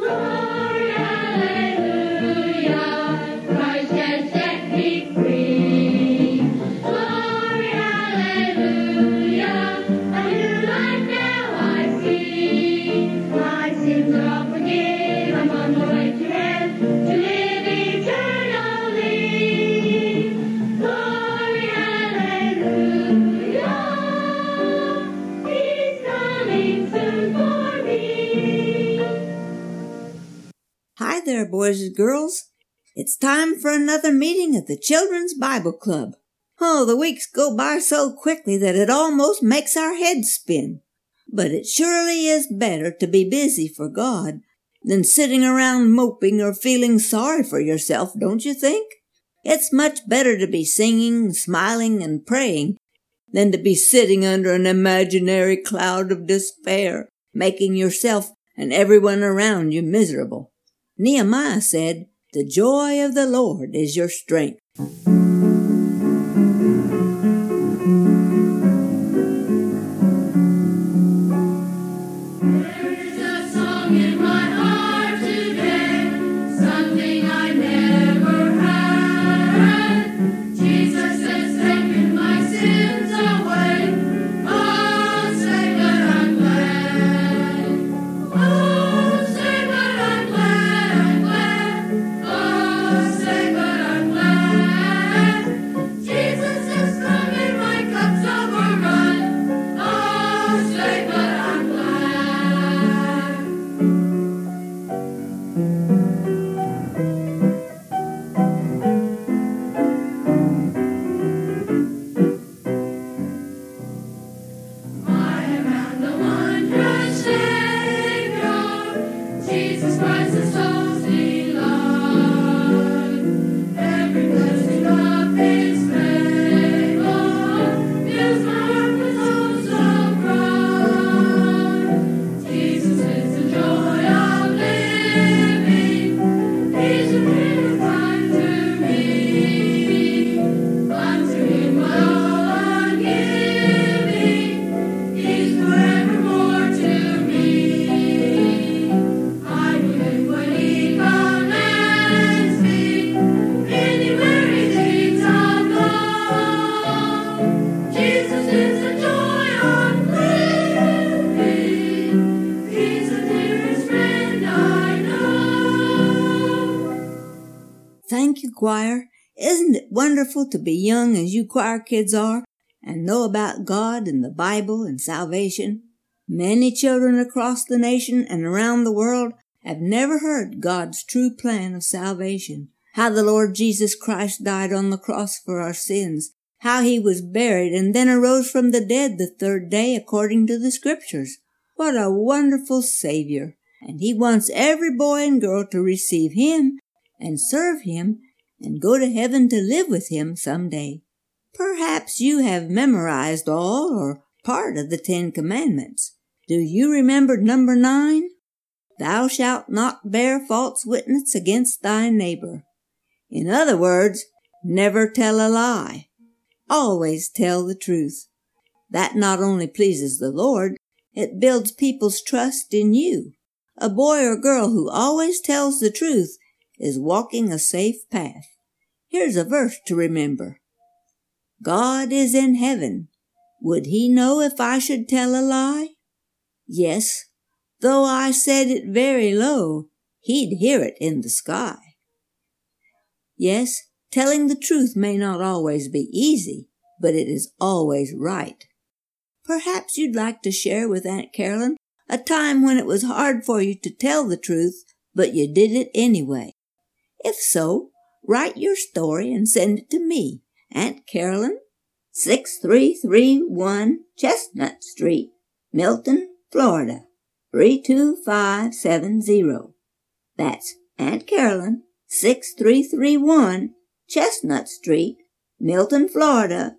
Hi there, boys and girls. It's time for another meeting of the Children's Bible Club. Oh, the weeks go by so quickly that it almost makes our heads spin. But it surely is better to be busy for God than sitting around moping or feeling sorry for yourself, don't you think? It's much better to be singing, smiling, and praying than to be sitting under an imaginary cloud of despair, making yourself and everyone around you miserable. Nehemiah said, "The joy of the Lord is your strength." Thank you, choir. Isn't it wonderful to be young as you choir kids are and know about God and the Bible and salvation? Many children across the nation and around the world have never heard God's true plan of salvation, how the Lord Jesus Christ died on the cross for our sins, how he was buried and then arose from the dead the third day according to the Scriptures. What a wonderful Savior! And he wants every boy and girl to receive him and serve him and go to heaven to live with him someday. Perhaps you have memorized all or part of the 10 Commandments. Do you remember number 9? Thou shalt not bear false witness against thy neighbor. In other words, never tell a lie. Always tell the truth. That not only pleases the Lord, it builds people's trust in you. A boy or girl who always tells the truth is walking a safe path. Here's a verse to remember. God is in heaven. Would he know if I should tell a lie? Yes, though I said it very low, he'd hear it in the sky. Yes, telling the truth may not always be easy, but it is always right. Perhaps you'd like to share with Aunt Carolyn a time when it was hard for you to tell the truth, but you did it anyway. If so, write your story and send it to me, Aunt Carolyn, 6331 Chestnut Street, Milton, Florida, 32570. That's Aunt Carolyn, 6331 Chestnut Street, Milton, Florida,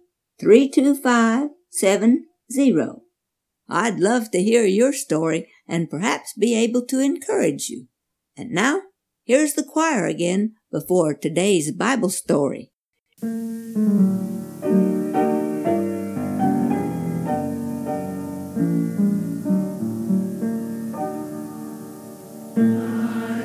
32570. I'd love to hear your story and perhaps be able to encourage you. And now, here's the choir again before today's Bible story.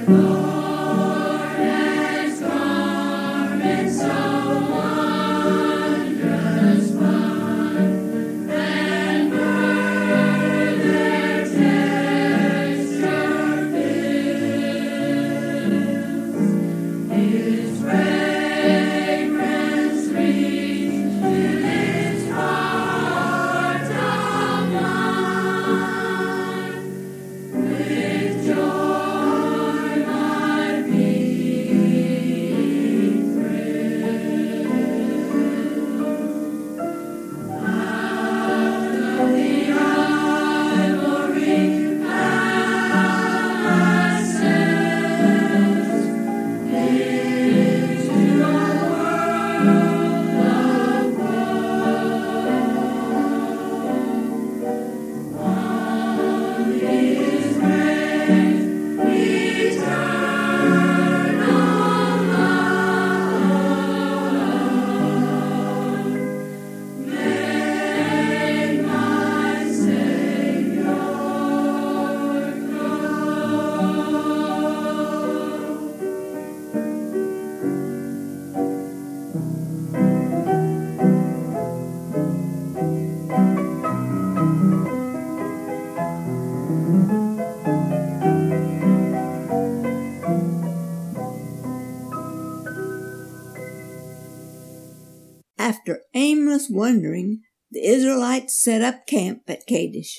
After aimless wandering, the Israelites set up camp at Kadesh.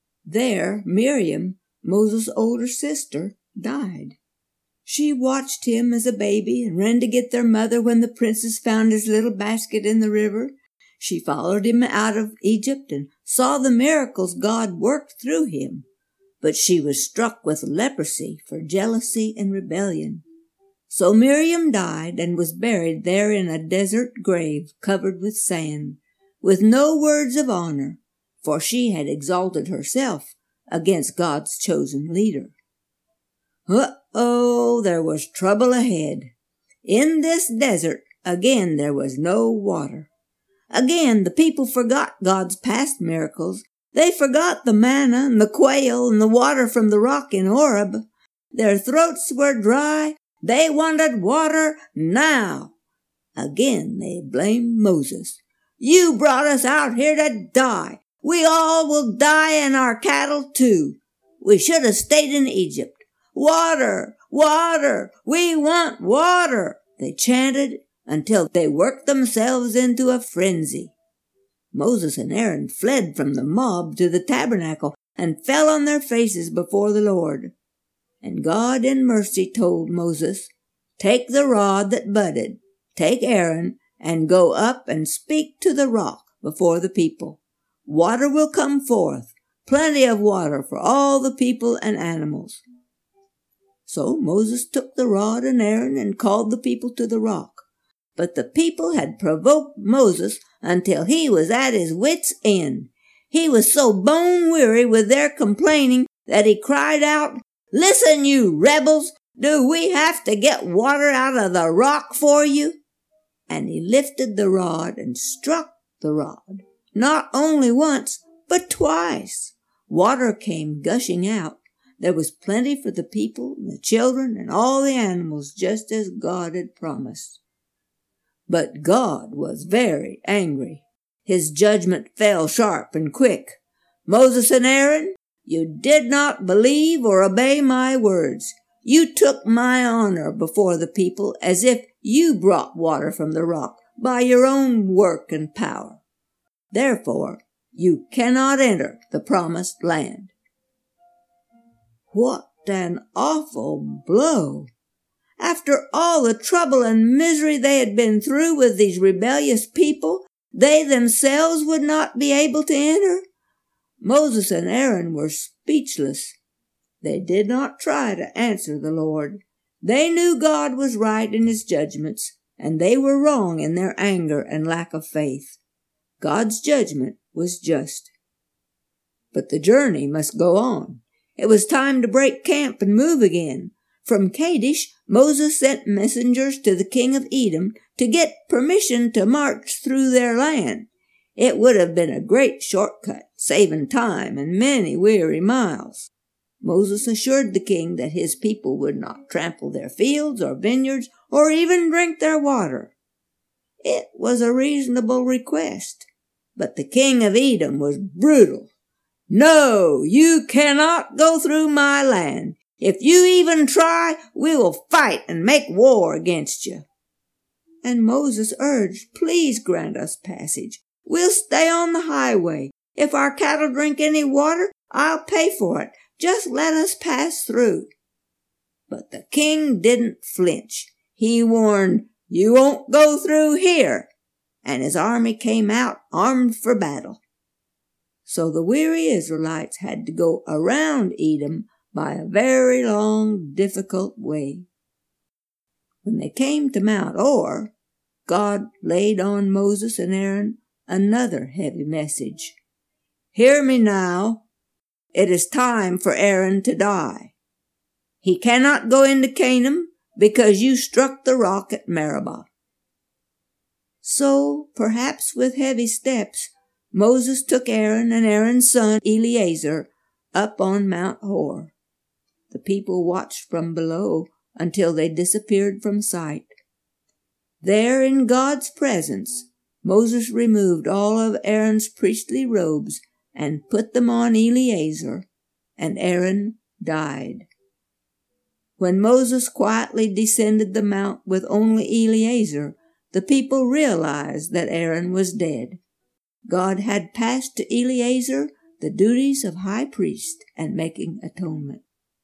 There, Miriam, Moses' older sister, died. She watched him as a baby and ran to get their mother when the princes found his little basket in the river. She followed him out of Egypt and saw the miracles God worked through him. But she was struck with leprosy for jealousy and rebellion. So Miriam died and was buried there in a desert grave covered with sand, with no words of honor, for she had exalted herself against God's chosen leader. There was trouble ahead. In this desert, again there was no water. Again the people forgot God's past miracles. They forgot the manna and the quail and the water from the rock in Horeb. Their throats were dry. They wanted water now. Again they blamed Moses. You brought us out here to die. We all will die and our cattle too. We should have stayed in Egypt. Water, water, we want water, they chanted until they worked themselves into a frenzy. Moses and Aaron fled from the mob to the tabernacle and fell on their faces before the Lord. And God in mercy told Moses, Take the rod that budded, take Aaron, and go up and speak to the rock before the people. Water will come forth, plenty of water for all the people and animals. So Moses took the rod and Aaron and called the people to the rock. But the people had provoked Moses until he was at his wits' end. He was so bone-weary with their complaining that he cried out, Listen, you rebels, do we have to get water out of the rock for you? And he lifted the rod and struck the rod, not only once, but twice. Water came gushing out. There was plenty for the people, and the children, and all the animals, just as God had promised. But God was very angry. His judgment fell sharp and quick. Moses and Aaron, you did not believe or obey my words. You took my honor before the people as if you brought water from the rock by your own work and power. Therefore, you cannot enter the promised land. What an awful blow! After all the trouble and misery they had been through with these rebellious people, they themselves would not be able to enter. Moses and Aaron were speechless. They did not try to answer the Lord. They knew God was right in his judgments, and they were wrong in their anger and lack of faith. God's judgment was just. But the journey must go on. It was time to break camp and move again. From Kadesh, Moses sent messengers to the king of Edom to get permission to march through their land. It would have been a great shortcut, saving time and many weary miles. Moses assured the king that his people would not trample their fields or vineyards or even drink their water. It was a reasonable request, but the king of Edom was brutal. "No, you cannot go through my land. If you even try, we will fight and make war against you." And Moses urged, "Please grant us passage. We'll stay on the highway. If our cattle drink any water, I'll pay for it. Just let us pass through." But the king didn't flinch. He warned, "You won't go through here," and his army came out armed for battle. So the weary Israelites had to go around Edom by a very long, difficult way. When they came to Mount Or, God laid on Moses and Aaron another heavy message. "Hear me now. It is time for Aaron to die. He cannot go into Canaan because you struck the rock at Meribah." So, perhaps with heavy steps, Moses took Aaron and Aaron's son Eleazar up on Mount Hor. The people watched from below until they disappeared from sight. There, in God's presence, Moses removed all of Aaron's priestly robes and put them on Eleazar, and Aaron died. When Moses quietly descended the mount with only Eleazar, the people realized that Aaron was dead. God had passed to Eleazar the duties of high priest and making atonement.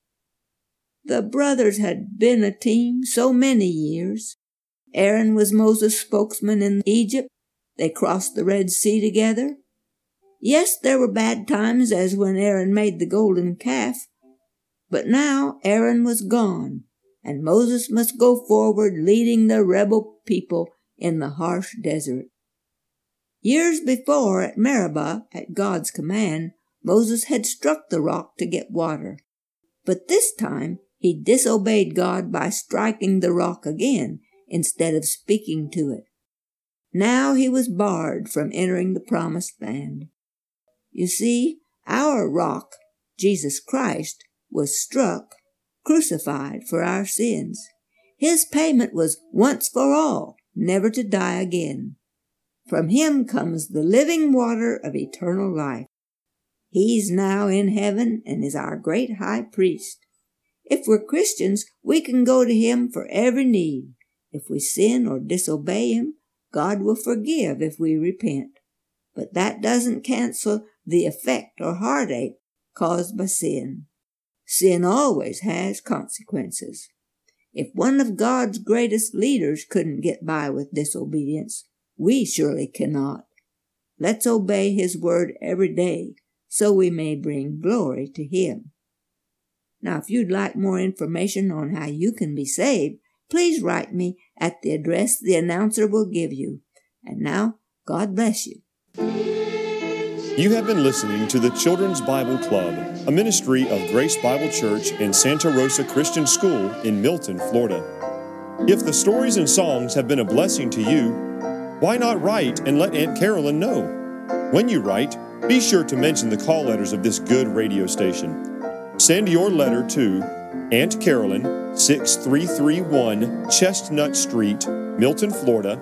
The brothers had been a team so many years. Aaron was Moses' spokesman in Egypt. They crossed the Red Sea together. Yes, there were bad times, as when Aaron made the golden calf, but now Aaron was gone, and Moses must go forward leading the rebel people in the harsh desert. Years before, at Meribah, at God's command, Moses had struck the rock to get water. But this time he disobeyed God by striking the rock again instead of speaking to it. Now he was barred from entering the promised land. You see, our rock, Jesus Christ, was struck, crucified for our sins. His payment was once for all, never to die again. From him comes the living water of eternal life. He's now in heaven and is our great high priest. If we're Christians, we can go to him for every need. If we sin or disobey him, God will forgive if we repent. But that doesn't cancel the effect or heartache caused by sin. Sin always has consequences. If one of God's greatest leaders couldn't get by with disobedience, we surely cannot. Let's obey his word every day so we may bring glory to him. Now, if you'd like more information on how you can be saved, please write me at the address the announcer will give you. And now, God bless you. You have been listening to the Children's Bible Club, a ministry of Grace Bible Church and Santa Rosa Christian School in Milton, Florida. If the stories and songs have been a blessing to you, why not write and let Aunt Carolyn know? When you write, be sure to mention the call letters of this good radio station. Send your letter to Aunt Carolyn, 6331 Chestnut Street, Milton, Florida,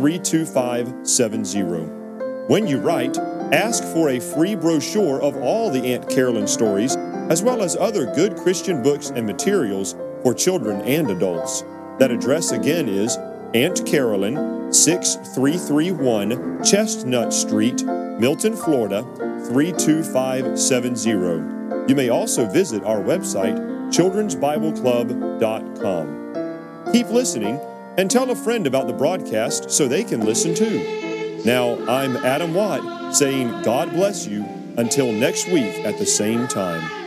32570. When you write, ask for a free brochure of all the Aunt Carolyn stories, as well as other good Christian books and materials for children and adults. That address again is Aunt Carolyn, 6331 Chestnut Street, Milton, Florida, 32570. You may also visit our website, childrensbibleclub.com. Keep listening and tell a friend about the broadcast so they can listen too. Now, I'm Adam Watt saying God bless you until next week at the same time.